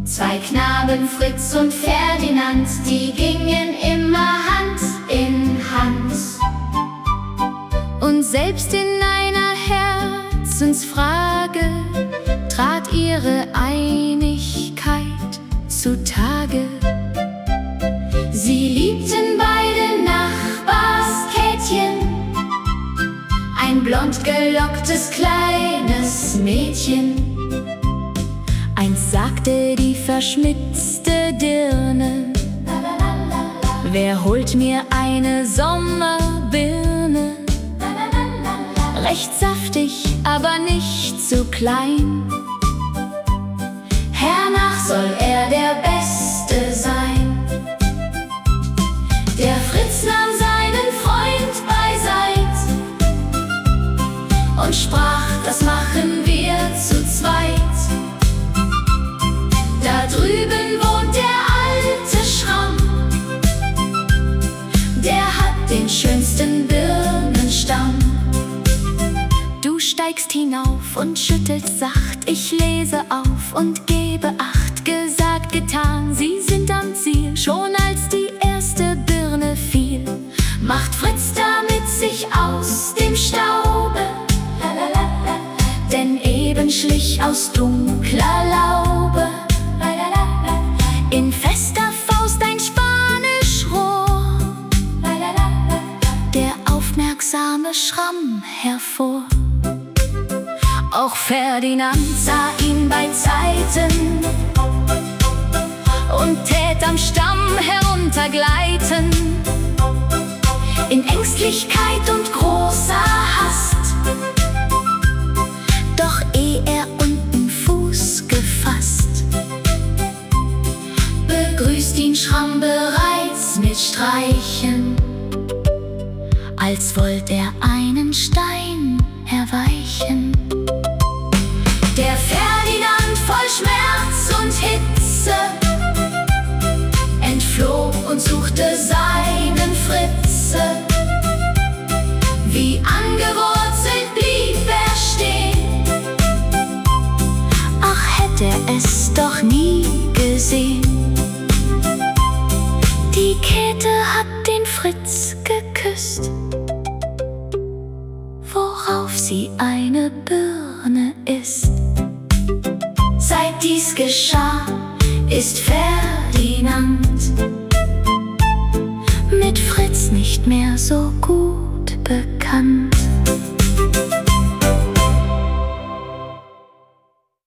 Zwei Knaben, Fritz und Ferdinand, die gingen immer Hand in Hand. Und selbst in einer Herzensfrage trat ihre Einigkeit zutage. Sie liebten beide Nachbarskäthchen, ein blond gelocktes kleines Mädchen. Einst sagte die verschmitzte Dirne: Wer holt mir eine Sommerbirne? Recht saftig, aber nicht zu klein. Hernach soll er der Beste sein. Der Fritz nahm seinen Freund beiseit und sprach: Das machen wir zu zweit. Da drüben wohnt der alte Schramm, der hat den schönsten Birnenstamm. Du steigst hinauf und schüttelst sacht, ich lese auf und gebe Acht. Gesagt, getan, sie sind am Ziel, schon als die erste Birne fiel. Macht Fritz damit sich aus dem Staube, denn eben schlich aus dunkler Laube in fester Faust ein Spanischrohr der aufmerksame Schramm hervor. Auch Ferdinand sah ihn bei Zeiten und tät am Stamm heruntergleiten. In Ängstlichkeit und großer Hast, doch eh er unten Fuß gefasst, begrüßt ihn Schramm bereits mit Streichen, als wollt er einen Stein erweichen. Der Ferdinand voll Schmerz und Hitze entfloh und suchte seinen Fritze. Wie angewurzelt blieb er stehen, ach, hätte er es doch nie gesehen. Die Käthe hat den Fritz geküsst, worauf sie eine Birne isst. Seit dies geschah, ist Ferdinand mit Fritz nicht mehr so gut bekannt.